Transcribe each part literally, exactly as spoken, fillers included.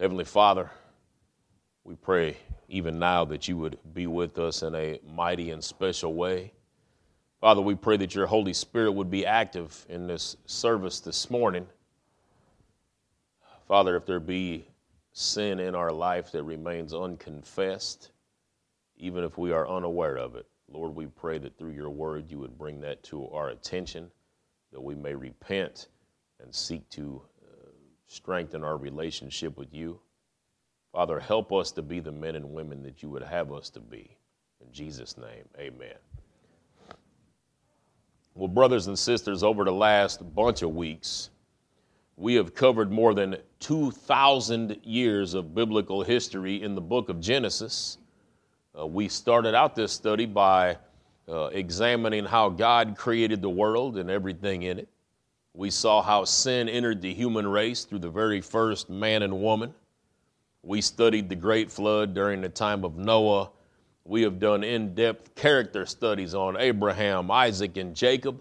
Heavenly Father, we pray even now that you would be with us in a mighty and special way. Father, we pray that your Holy Spirit would be active in this service this morning. Father, if there be sin in our life that remains unconfessed, even if we are unaware of it, Lord, we pray that through your word you would bring that to our attention, that we may repent and seek to uh, strengthen our relationship with you. Father, help us to be the men and women that you would have us to be. In Jesus' name, amen. Well, brothers and sisters, over the last bunch of weeks, we have covered more than two thousand years of biblical history in the book of Genesis. Uh, we started out this study by uh, examining how God created the world and everything in it. We saw how sin entered the human race through the very first man and woman. We studied the great flood during the time of Noah. We have done in-depth character studies on Abraham, Isaac, and Jacob.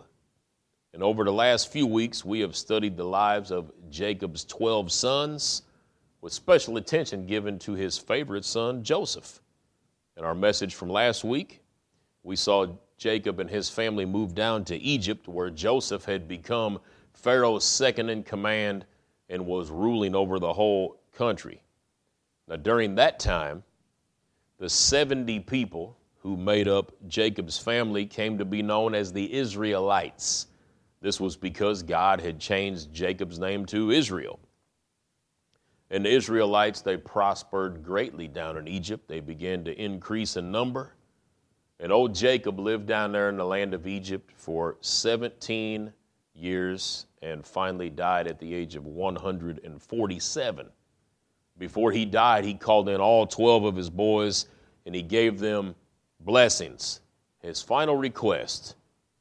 And over the last few weeks, we have studied the lives of Jacob's twelve sons, with special attention given to his favorite son, Joseph. In our message from last week, we saw Jacob and his family move down to Egypt, where Joseph had become Pharaoh's second in command and was ruling over the whole country. Now, during that time, the seventy people who made up Jacob's family came to be known as the Israelites. This was because God had changed Jacob's name to Israel. And the Israelites, they prospered greatly down in Egypt. They began to increase in number. And old Jacob lived down there in the land of Egypt for seventeen years and finally died at the age of one hundred forty-seven. Before he died, he called in all twelve of his boys and he gave them blessings. His final request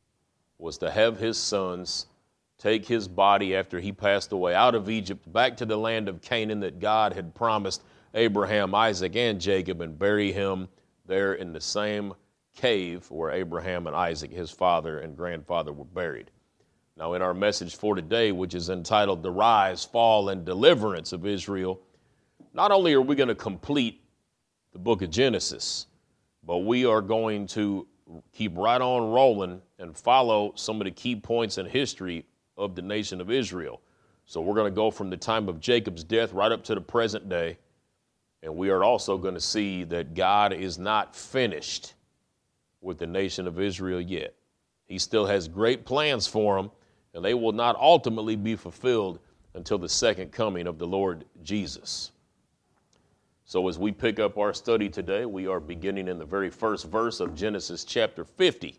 was to have his sons take his body after he passed away out of Egypt back to the land of Canaan that God had promised Abraham, Isaac, and Jacob, and bury him there in the same cave where Abraham and Isaac, his father and grandfather, were buried. Now, in our message for today, which is entitled The Rise, Fall, and Deliverance of Israel, not only are we going to complete the book of Genesis, but we are going to keep right on rolling and follow some of the key points in history of the nation of Israel. So we're going to go from the time of Jacob's death right up to the present day. And we are also going to see that God is not finished with the nation of Israel yet. He still has great plans for them, and they will not ultimately be fulfilled until the second coming of the Lord Jesus. So as we pick up our study today, we are beginning in the very first verse of Genesis chapter fifty.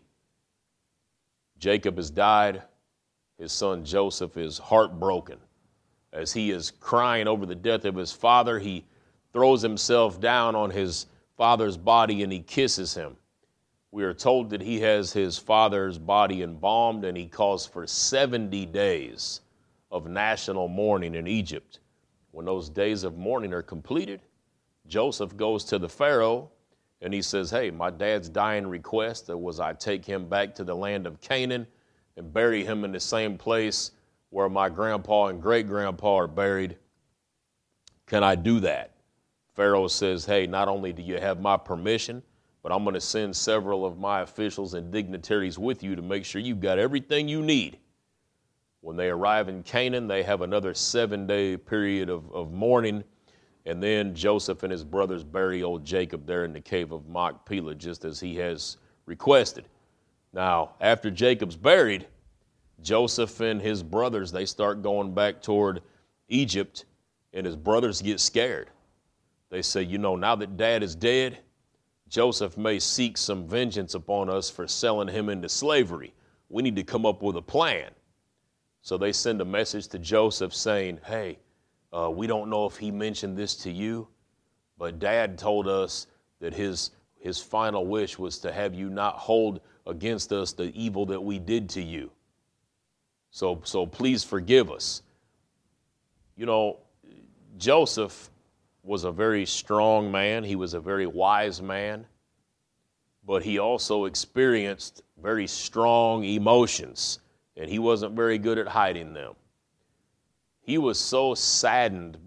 Jacob has died. His son Joseph is heartbroken. As he is crying over the death of his father, he throws himself down on his father's body and he kisses him. We are told that he has his father's body embalmed and he calls for seventy days of national mourning in Egypt. When those days of mourning are completed, Joseph goes to the Pharaoh and he says, hey, my dad's dying request was I take him back to the land of Canaan and bury him in the same place where my grandpa and great-grandpa are buried. Can I do that? Pharaoh says, hey, not only do you have my permission, but I'm going to send several of my officials and dignitaries with you to make sure you've got everything you need. When they arrive in Canaan, they have another seven-day period of, of mourning, and then Joseph and his brothers bury old Jacob there in the cave of Machpelah, just as he has requested. Now, after Jacob's buried, Joseph and his brothers, they start going back toward Egypt, and his brothers get scared. They say, you know, now that Dad is dead, Joseph may seek some vengeance upon us for selling him into slavery. We need to come up with a plan. So they send a message to Joseph saying, hey, uh, we don't know if he mentioned this to you, but Dad told us that his, his final wish was to have you not hold against us the evil that we did to you. So, so please forgive us. You know, Joseph was a very strong man. He was a very wise man, but he also experienced very strong emotions, and he wasn't very good at hiding them. He was so saddened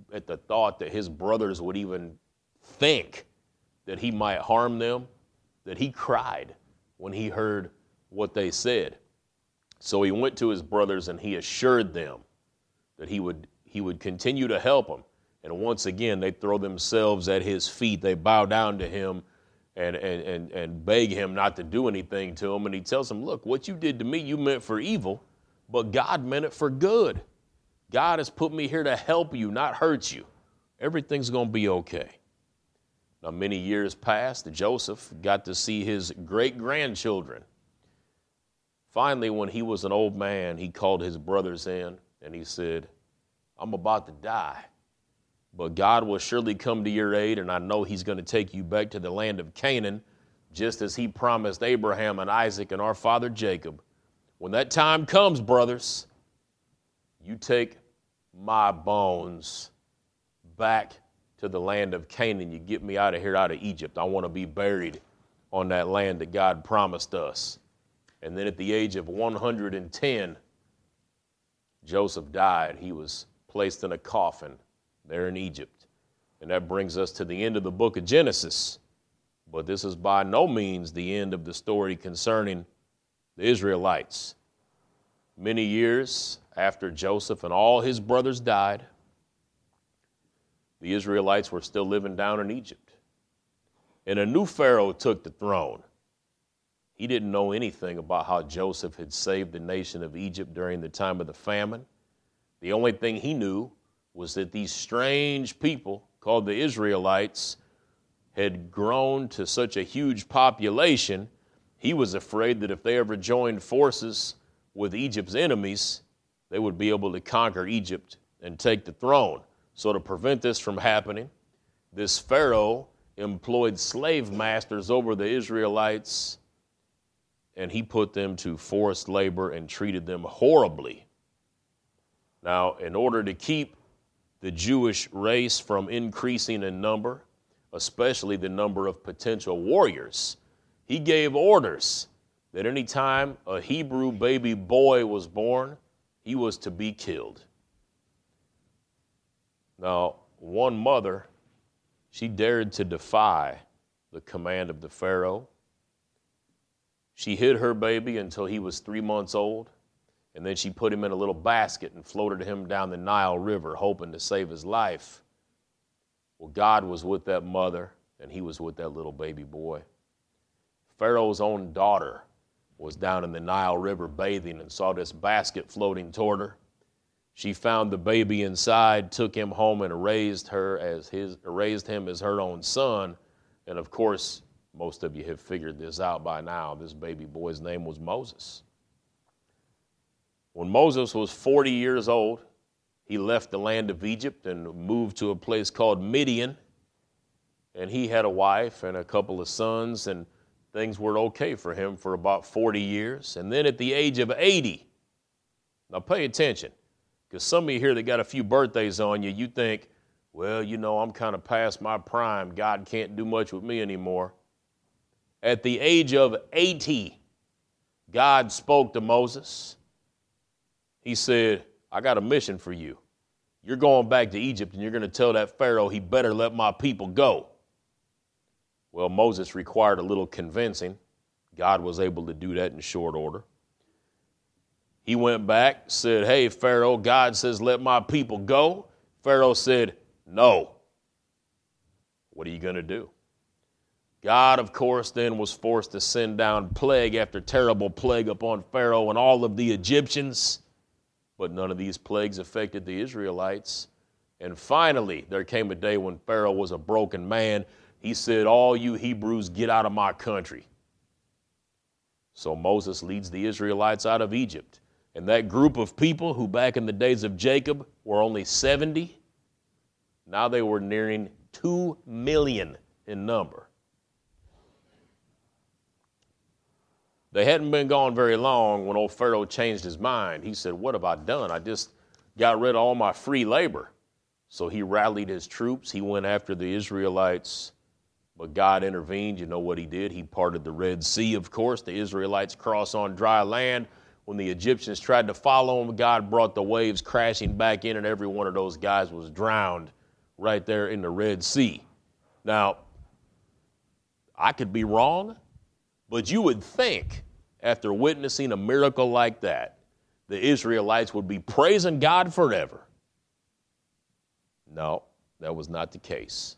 at the thought that his brothers would even think that he might harm them, that he cried when he heard what they said. So he went to his brothers and he assured them that he would he would continue to help them. And once again, they throw themselves at his feet. They bow down to him and, and, and, and beg him not to do anything to them. And he tells them, look, what you did to me, you meant for evil, but God meant it for good. God has put me here to help you, not hurt you. Everything's going to be okay. Now, many years passed. Joseph got to see his great-grandchildren. Finally, when he was an old man, he called his brothers in and he said, I'm about to die, but God will surely come to your aid, and I know he's going to take you back to the land of Canaan, just as he promised Abraham and Isaac and our father Jacob. When that time comes, brothers, you take my bones back to the land of Canaan. You get me out of here, out of Egypt. I want to be buried on that land that God promised us. And then at the age of one hundred ten, Joseph died. He was placed in a coffin there in Egypt. And that brings us to the end of the book of Genesis. But this is by no means the end of the story concerning the Israelites. Many years after Joseph and all his brothers died, the Israelites were still living down in Egypt. And a new Pharaoh took the throne. He didn't know anything about how Joseph had saved the nation of Egypt during the time of the famine. The only thing he knew was that these strange people called the Israelites had grown to such a huge population, he was afraid that if they ever joined forces with Egypt's enemies, they would be able to conquer Egypt and take the throne. So to prevent this from happening, this Pharaoh employed slave masters over the Israelites, and he put them to forced labor and treated them horribly. Now, in order to keep the Jewish race from increasing in number, especially the number of potential warriors, he gave orders that any time a Hebrew baby boy was born, he was to be killed. Now, one mother, she dared to defy the command of the Pharaoh. She hid her baby until he was three months old, and then she put him in a little basket and floated him down the Nile River, hoping to save his life. Well, God was with that mother, and he was with that little baby boy. Pharaoh's own daughter was down in the Nile River bathing and saw this basket floating toward her. She found the baby inside, took him home, and raised her as his, raised him as her own son. And of course, most of you have figured this out by now. This baby boy's name was Moses. When Moses was forty years old, he left the land of Egypt and moved to a place called Midian. And he had a wife and a couple of sons, and things were okay for him for about forty years. And then at the age of eighty, now pay attention, because some of you here that got a few birthdays on you, you think, well, you know, I'm kind of past my prime. God can't do much with me anymore. At the age of eighty, God spoke to Moses. He said, I got a mission for you. You're going back to Egypt, and you're going to tell that Pharaoh he better let my people go. Well, Moses required a little convincing. God was able to do that in short order. He went back, said, hey, Pharaoh, God says let my people go. Pharaoh said, no. What are you going to do? God, of course, then was forced to send down plague after terrible plague upon Pharaoh and all of the Egyptians. But none of these plagues affected the Israelites. And finally, there came a day when Pharaoh was a broken man. He said, all you Hebrews, get out of my country. So Moses leads the Israelites out of Egypt. And that group of people who back in the days of Jacob were only seventy, now they were nearing two million in number. They hadn't been gone very long when old Pharaoh changed his mind. He said, what have I done? I just got rid of all my free labor. So he rallied his troops. He went after the Israelites, but God intervened. You know what he did? He parted the Red Sea, of course. The Israelites crossed on dry land. When the Egyptians tried to follow them, God brought the waves crashing back in, and every one of those guys was drowned right there in the Red Sea. Now, I could be wrong, but you would think after witnessing a miracle like that, the Israelites would be praising God forever. No, that was not the case.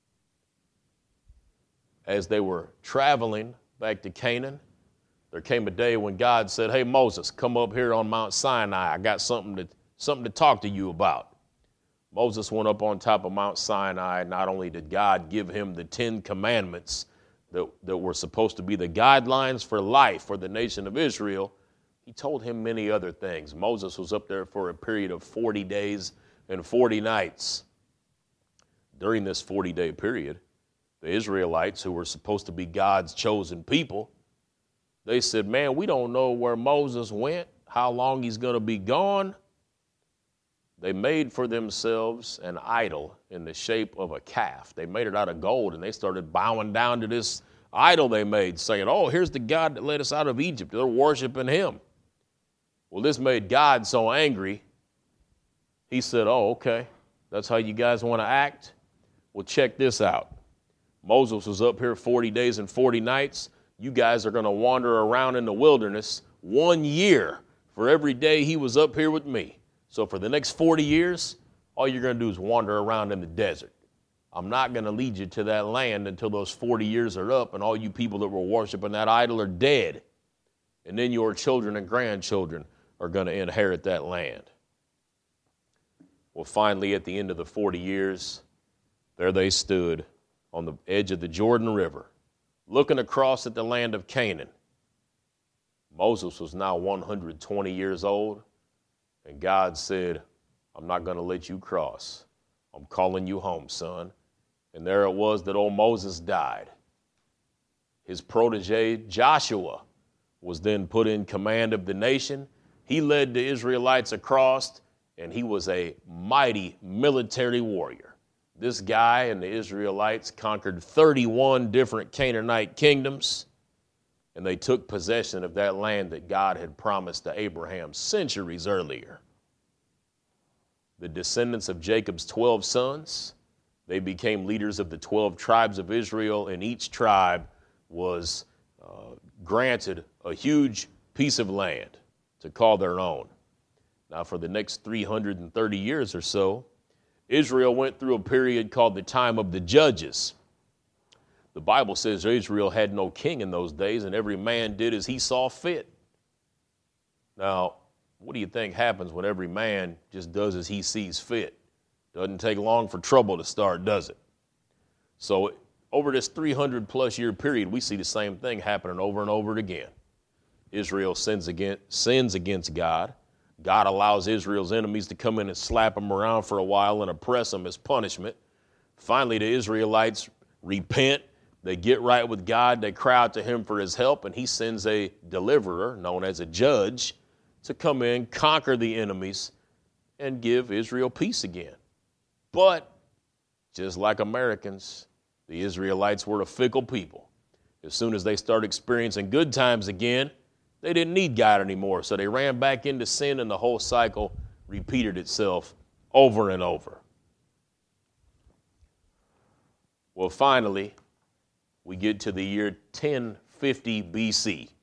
As they were traveling back to Canaan, there came a day when God said, hey, Moses, come up here on Mount Sinai. I got something to, something to talk to you about. Moses went up on top of Mount Sinai. Not only did God give him the Ten Commandments that, that were supposed to be the guidelines for life for the nation of Israel, he told him many other things. Moses was up there for a period of forty days and forty nights. During this forty-day period, the Israelites, who were supposed to be God's chosen people, they said, man, we don't know where Moses went, how long he's going to be gone. They made for themselves an idol in the shape of a calf. They made it out of gold, and they started bowing down to this idol they made, saying, oh, here's the God that led us out of Egypt. They're worshiping him. Well, this made God so angry, he said, oh, okay, that's how you guys want to act? Well, check this out. Moses was up here forty days and forty nights. You guys are going to wander around in the wilderness one year for every day he was up here with me. So for the next forty years, all you're going to do is wander around in the desert. I'm not going to lead you to that land until those forty years are up and all you people that were worshiping that idol are dead. And then your children and grandchildren are going to inherit that land. Well, finally, at the end of the forty years, there they stood on the edge of the Jordan River, looking across at the land of Canaan. Moses was now one hundred twenty years old, and God said, I'm not going to let you cross. I'm calling you home, son. And there it was that old Moses died. His protege, Joshua, was then put in command of the nation. He led the Israelites across, and he was a mighty military warrior. This guy and the Israelites conquered thirty-one different Canaanite kingdoms, and they took possession of that land that God had promised to Abraham centuries earlier. The descendants of Jacob's twelve sons, they became leaders of the twelve tribes of Israel, and each tribe was uh, granted a huge piece of land to call their own. Now, for the next three hundred thirty years or so, Israel went through a period called the time of the judges. The Bible says Israel had no king in those days, and every man did as he saw fit. Now, what do you think happens when every man just does as he sees fit? Doesn't take long for trouble to start, does it? So over this three hundred plus year period, we see the same thing happening over and over again. Israel sins against, sins against God. God allows Israel's enemies to come in and slap them around for a while and oppress them as punishment. Finally, the Israelites repent. They get right with God. They cry out to him for his help, and he sends a deliverer, known as a judge, to come in, conquer the enemies, and give Israel peace again. But just like Americans, the Israelites were a fickle people. As soon as they started experiencing good times again, they didn't need God anymore, so they ran back into sin, and the whole cycle repeated itself over and over. Well, finally, we get to the year ten fifty B C.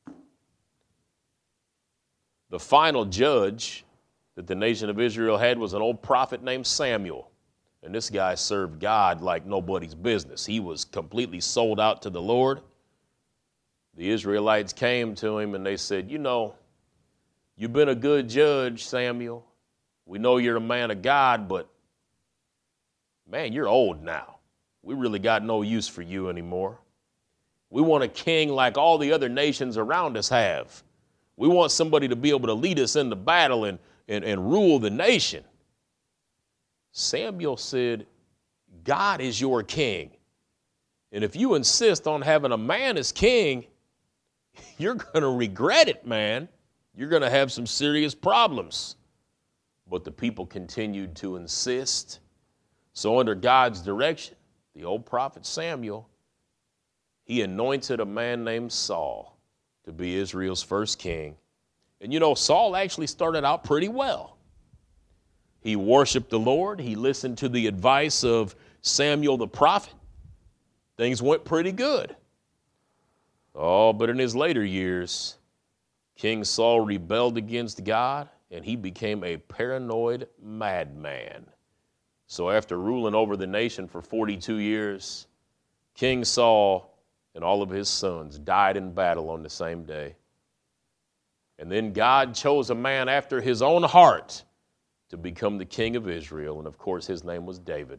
The final judge that the nation of Israel had was an old prophet named Samuel. And this guy served God like nobody's business. He was completely sold out to the Lord. The Israelites came to him and they said, you know, you've been a good judge, Samuel. We know you're a man of God, but man, you're old now. We really got no use for you anymore. We want a king like all the other nations around us have. We want somebody to be able to lead us into battle and, and, and rule the nation. Samuel said, God is your king. And if you insist on having a man as king, you're going to regret it, man. You're going to have some serious problems. But the people continued to insist. So under God's direction, the old prophet Samuel, he anointed a man named Saul to be Israel's first king. And you know, Saul actually started out pretty well. He worshiped the Lord. He listened to the advice of Samuel the prophet. Things went pretty good. Oh, but in his later years, King Saul rebelled against God, and he became a paranoid madman. So after ruling over the nation for forty-two years, King Saul and all of his sons died in battle on the same day. And then God chose a man after his own heart to become the king of Israel. And of course, his name was David.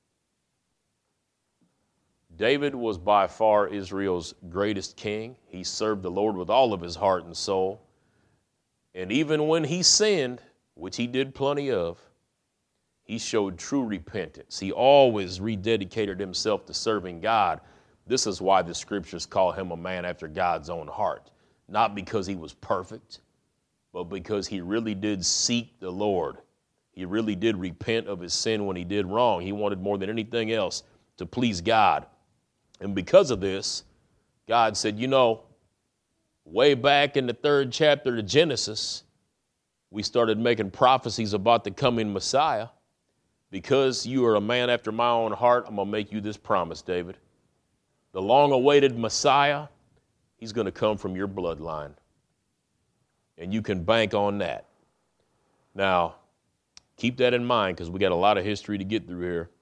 David was by far Israel's greatest king. He served the Lord with all of his heart and soul. And even when he sinned, which he did plenty of, he showed true repentance. He always rededicated himself to serving God. This is why the scriptures call him a man after God's own heart. Not because he was perfect, but because he really did seek the Lord. He really did repent of his sin when he did wrong. He wanted more than anything else to please God. And because of this, God said, you know, way back in the third chapter of Genesis, we started making prophecies about the coming Messiah. Because you are a man after my own heart, I'm going to make you this promise, David. The long-awaited Messiah, he's going to come from your bloodline. And you can bank on that. Now, keep that in mind because we got a lot of history to get through here.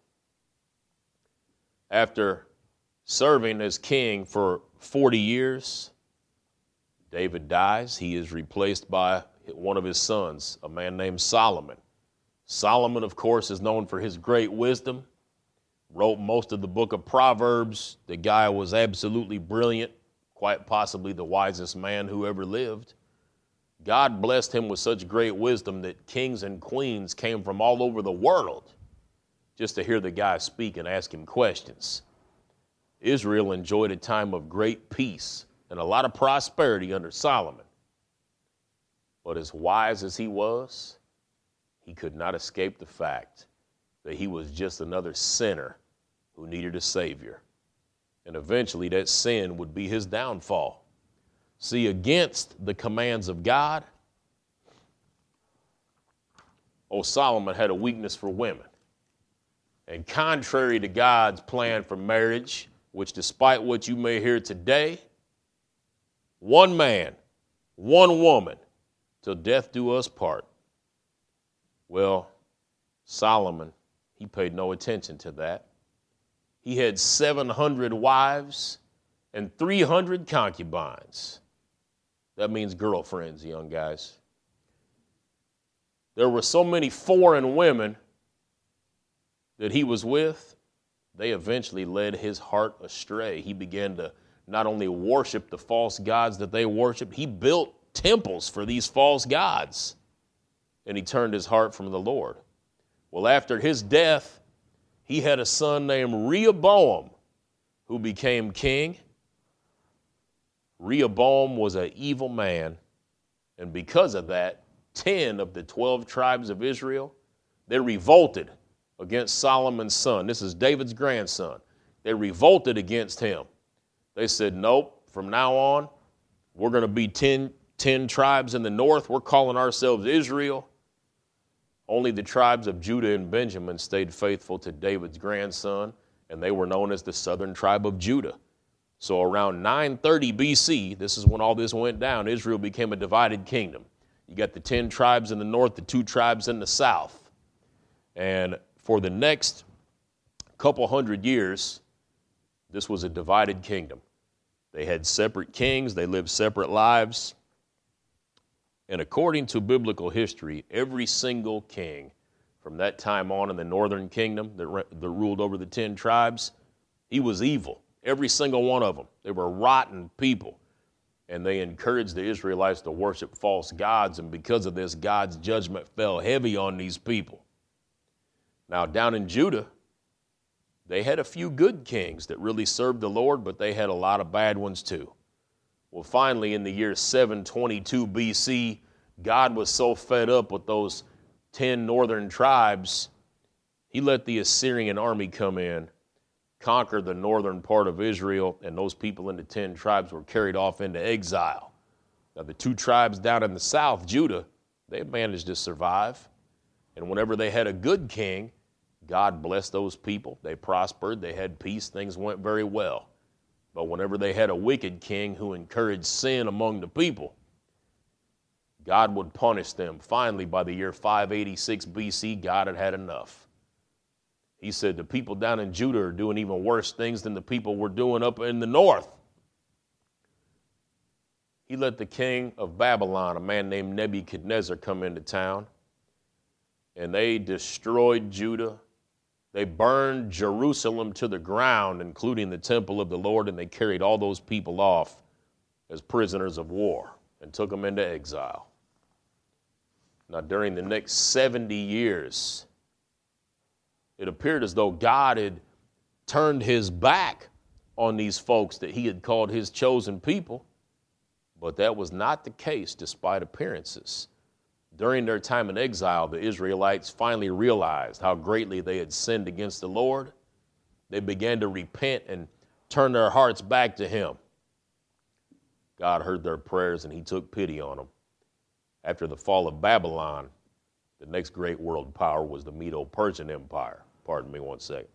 After serving as king for forty years, David dies. He is replaced by one of his sons, a man named Solomon. Solomon, of course, is known for his great wisdom, wrote most of the book of Proverbs. The guy was absolutely brilliant, quite possibly the wisest man who ever lived. God blessed him with such great wisdom that kings and queens came from all over the world just to hear the guy speak and ask him questions. Israel enjoyed a time of great peace and a lot of prosperity under Solomon. But as wise as he was, he could not escape the fact that he was just another sinner who needed a Savior. And eventually that sin would be his downfall. See, against the commands of God, oh, Solomon had a weakness for women. And contrary to God's plan for marriage, which despite what you may hear today, one man, one woman, till death do us part. Well, Solomon, he paid no attention to that. He had seven hundred wives and three hundred concubines. That means girlfriends, young guys. There were so many foreign women that he was with, they eventually led his heart astray. He began to not only worship the false gods that they worshiped, he built temples for these false gods. And he turned his heart from the Lord. Well, after his death, he had a son named Rehoboam who became king. Rehoboam was an evil man. And because of that, ten of the twelve tribes of Israel, they revolted against Solomon's son. This is David's grandson. They revolted against him. They said, nope, from now on, we're going to be ten, ten tribes in the north. We're calling ourselves Israel. Only the tribes of Judah and Benjamin stayed faithful to David's grandson, and they were known as the southern tribe of Judah. So around nine thirty B C, this is when all this went down, Israel became a divided kingdom. You got the ten tribes in the north, the two tribes in the south. And for the next couple hundred years, this was a divided kingdom. They had separate kings, they lived separate lives. And according to biblical history, every single king from that time on in the northern kingdom that, re- that ruled over the ten tribes, he was evil. Every single one of them. They were rotten people. And they encouraged the Israelites to worship false gods. And because of this, God's judgment fell heavy on these people. Now, down in Judah, they had a few good kings that really served the Lord, but they had a lot of bad ones too. Well, finally, in the year seven twenty-two B C, God was so fed up with those ten northern tribes, he let the Assyrian army come in, conquer the northern part of Israel, and those people in the ten tribes were carried off into exile. Now, the two tribes down in the south, Judah, they managed to survive. And whenever they had a good king, God blessed those people. They prospered. They had peace. Things went very well. But whenever they had a wicked king who encouraged sin among the people, God would punish them. Finally, by the year five eighty-six B C, God had had enough. He said, the people down in Judah are doing even worse things than the people were doing up in the north. He let the king of Babylon, a man named Nebuchadnezzar, come into town, and they destroyed Judah. They burned Jerusalem to the ground, including the temple of the Lord, and they carried all those people off as prisoners of war and took them into exile. Now, during the next seventy years, it appeared as though God had turned his back on these folks that he had called his chosen people, but that was not the case despite appearances. During their time in exile, the Israelites finally realized how greatly they had sinned against the Lord. They began to repent and turn their hearts back to him. God heard their prayers and he took pity on them. After the fall of Babylon, the next great world power was the Medo-Persian Empire. Pardon me one second.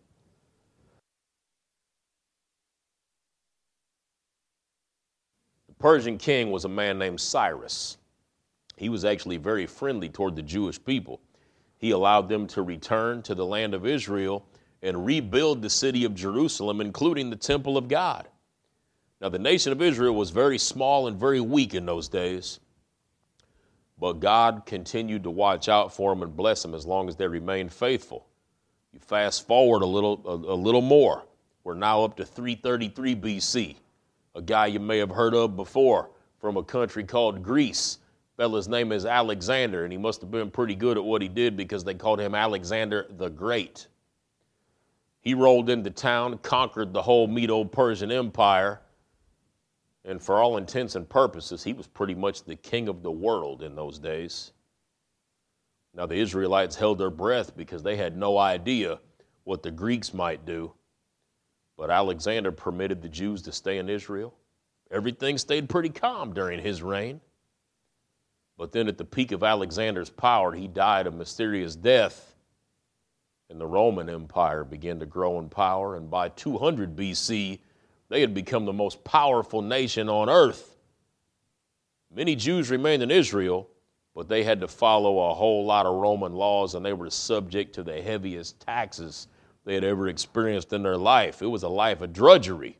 The Persian king was a man named Cyrus. He was actually very friendly toward the Jewish people. He allowed them to return to the land of Israel and rebuild the city of Jerusalem, including the temple of God. Now, the nation of Israel was very small and very weak in those days, but God continued to watch out for them and bless them as long as they remained faithful. You fast forward a little, a, a little more. We're now up to three thirty-three B C. A guy you may have heard of before from a country called Greece. Fella's name is Alexander, and he must have been pretty good at what he did because they called him Alexander the Great. He rolled into town, conquered the whole Medo-Persian Empire, and for all intents and purposes, he was pretty much the king of the world in those days. Now, the Israelites held their breath because they had no idea what the Greeks might do. But Alexander permitted the Jews to stay in Israel. Everything stayed pretty calm during his reign. But then at the peak of Alexander's power, he died a mysterious death. And the Roman Empire began to grow in power. And by two hundred B C, they had become the most powerful nation on earth. Many Jews remained in Israel, but they had to follow a whole lot of Roman laws, and they were subject to the heaviest taxes they had ever experienced in their life. It was a life of drudgery.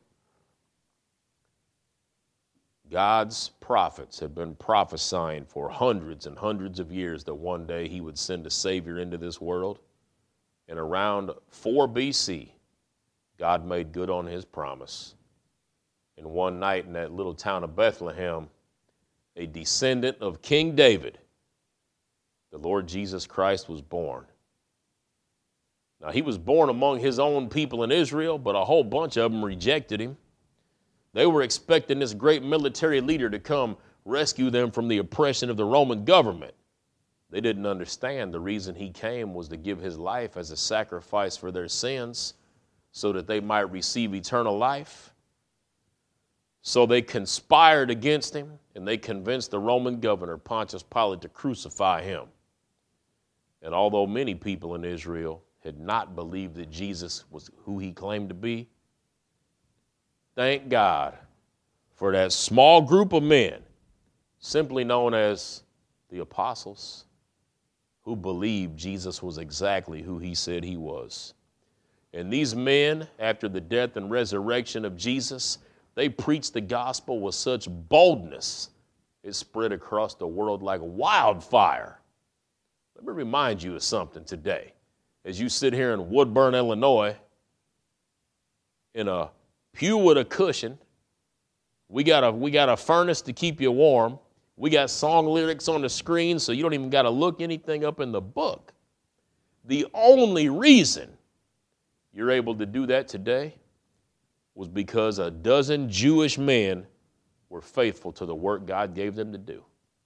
God's prophets had been prophesying for hundreds and hundreds of years that one day he would send a Savior into this world. And around four B C, God made good on his promise. And one night in that little town of Bethlehem, a descendant of King David, the Lord Jesus Christ, was born. Now, he was born among his own people in Israel, but a whole bunch of them rejected him. They were expecting this great military leader to come rescue them from the oppression of the Roman government. They didn't understand the reason he came was to give his life as a sacrifice for their sins so that they might receive eternal life. So they conspired against him, and they convinced the Roman governor, Pontius Pilate, to crucify him. And although many people in Israel had not believed that Jesus was who he claimed to be, thank God for that small group of men, simply known as the apostles, who believed Jesus was exactly who he said he was. And these men, after the death and resurrection of Jesus, they preached the gospel with such boldness, it spread across the world like wildfire. Let me remind you of something today. As you sit here in Woodburn, Illinois, in a pew with a cushion, we got a, we got a furnace to keep you warm. We got song lyrics on the screen, so you don't even got to look anything up in the book. The only reason you're able to do that today was because a dozen Jewish men were faithful to the work God gave them to do.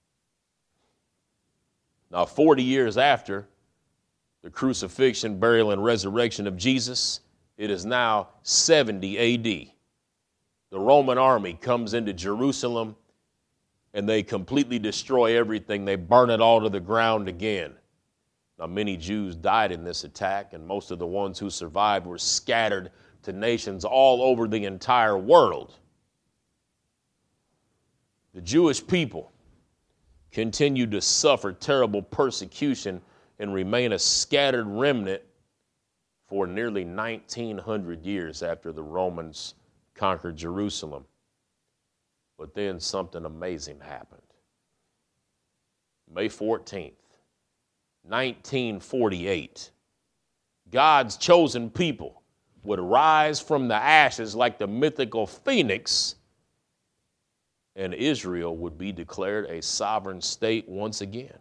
Now, forty years after the crucifixion, burial, and resurrection of Jesus, it is now seventy A D. The Roman army comes into Jerusalem, and they completely destroy everything. They burn it all to the ground again. Now, many Jews died in this attack, and most of the ones who survived were scattered to nations all over the entire world. The Jewish people continued to suffer terrible persecution and remain a scattered remnant for nearly nineteen hundred years after the Romans conquered Jerusalem. But then something amazing happened. May fourteenth, nineteen forty-eight, God's chosen people would rise from the ashes like the mythical phoenix, and Israel would be declared a sovereign state once again.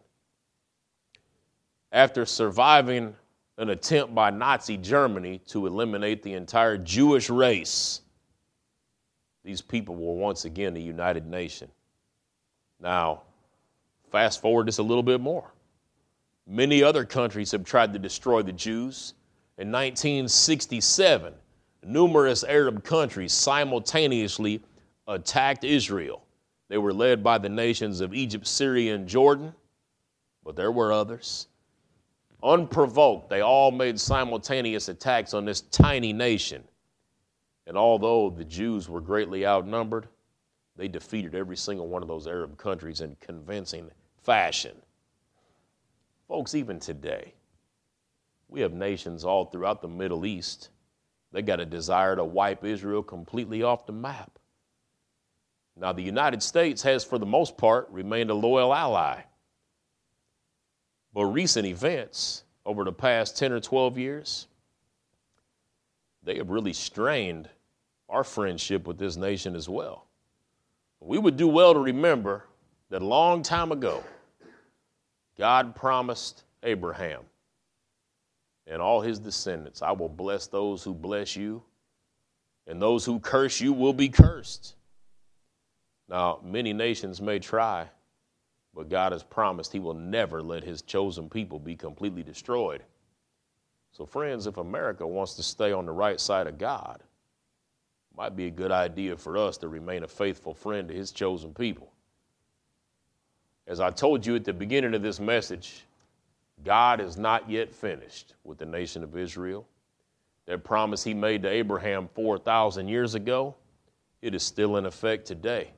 After surviving an attempt by Nazi Germany to eliminate the entire Jewish race, these people were once again a united nation. Now, fast forward just a little bit more. Many other countries have tried to destroy the Jews. In nineteen sixty-seven, numerous Arab countries simultaneously attacked Israel. They were led by the nations of Egypt, Syria, and Jordan, but there were others. Unprovoked, they all made simultaneous attacks on this tiny nation. And although the Jews were greatly outnumbered, they defeated every single one of those Arab countries in convincing fashion. Folks, even today, we have nations all throughout the Middle East. They got a desire to wipe Israel completely off the map. Now, the United States has, for the most part, remained a loyal ally. But recent events over the past ten or twelve years, they have really strained our friendship with this nation as well. We would do well to remember that a long time ago, God promised Abraham and all his descendants, I will bless those who bless you, and those who curse you will be cursed. Now, many nations may try, but God has promised he will never let his chosen people be completely destroyed. So, friends, if America wants to stay on the right side of God, it might be a good idea for us to remain a faithful friend to his chosen people. As I told you at the beginning of this message, God is not yet finished with the nation of Israel. That promise he made to Abraham four thousand years ago, it is still in effect today.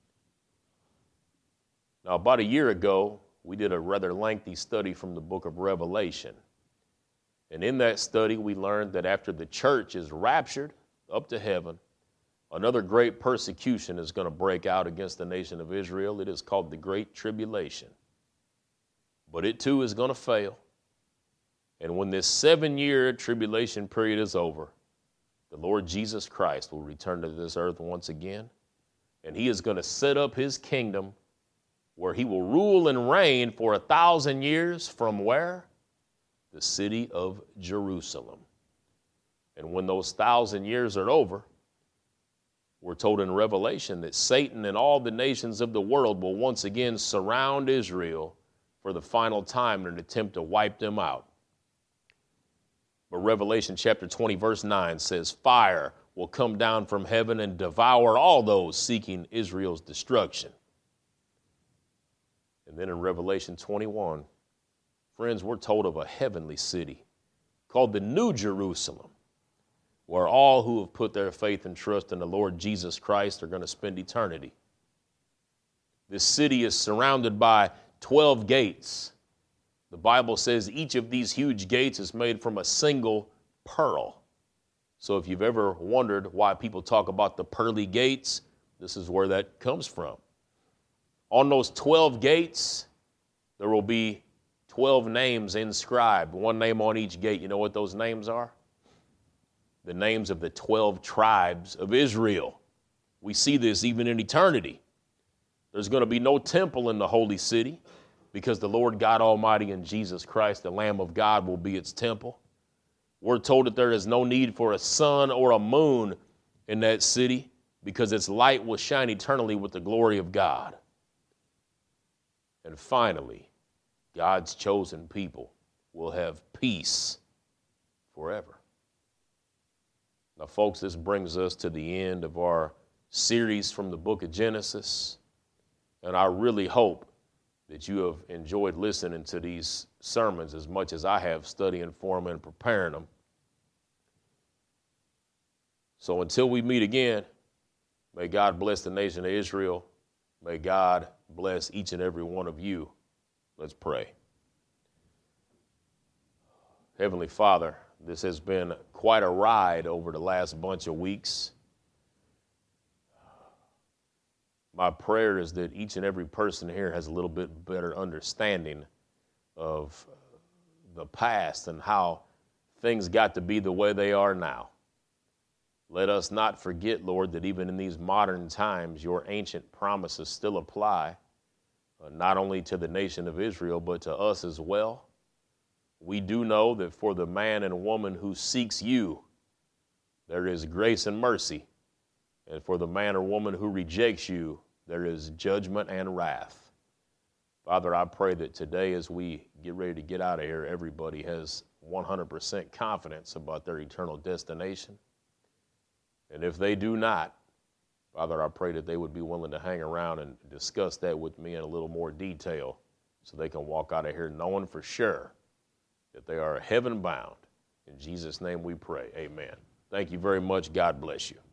Now, about a year ago, we did a rather lengthy study from the book of Revelation. And in that study, we learned that after the church is raptured up to heaven, another great persecution is going to break out against the nation of Israel. It is called the Great Tribulation. But it too is going to fail. And when this seven-year tribulation period is over, the Lord Jesus Christ will return to this earth once again, and he is going to set up his kingdom where he will rule and reign for a thousand years from where? The city of Jerusalem. And when those thousand years are over, we're told in Revelation that Satan and all the nations of the world will once again surround Israel for the final time in an attempt to wipe them out. But Revelation chapter twenty, verse nine says, fire will come down from heaven and devour all those seeking Israel's destruction. And then in Revelation twenty-one, friends, we're told of a heavenly city called the New Jerusalem, where all who have put their faith and trust in the Lord Jesus Christ are going to spend eternity. This city is surrounded by twelve gates. The Bible says each of these huge gates is made from a single pearl. So if you've ever wondered why people talk about the pearly gates, this is where that comes from. On those twelve gates, there will be twelve names inscribed, one name on each gate. You know what those names are? The names of the twelve tribes of Israel. We see this even in eternity. There's going to be no temple in the holy city because the Lord God Almighty and Jesus Christ, the Lamb of God, will be its temple. We're told that there is no need for a sun or a moon in that city because its light will shine eternally with the glory of God. And finally, God's chosen people will have peace forever. Now, folks, this brings us to the end of our series from the book of Genesis. And I really hope that you have enjoyed listening to these sermons as much as I have studying for them and preparing them. So until we meet again, may God bless the nation of Israel. May God bless each and every one of you. Let's pray. Heavenly Father, this has been quite a ride over the last bunch of weeks. My prayer is that each and every person here has a little bit better understanding of the past and how things got to be the way they are now. Let us not forget, Lord, that even in these modern times, your ancient promises still apply, uh, not only to the nation of Israel, but to us as well. We do know that for the man and woman who seeks you, there is grace and mercy. And for the man or woman who rejects you, there is judgment and wrath. Father, I pray that today as we get ready to get out of here, everybody has one hundred percent confidence about their eternal destination. And if they do not, Father, I pray that they would be willing to hang around and discuss that with me in a little more detail so they can walk out of here knowing for sure that they are heaven bound. In Jesus' name we pray. Amen. Thank you very much. God bless you.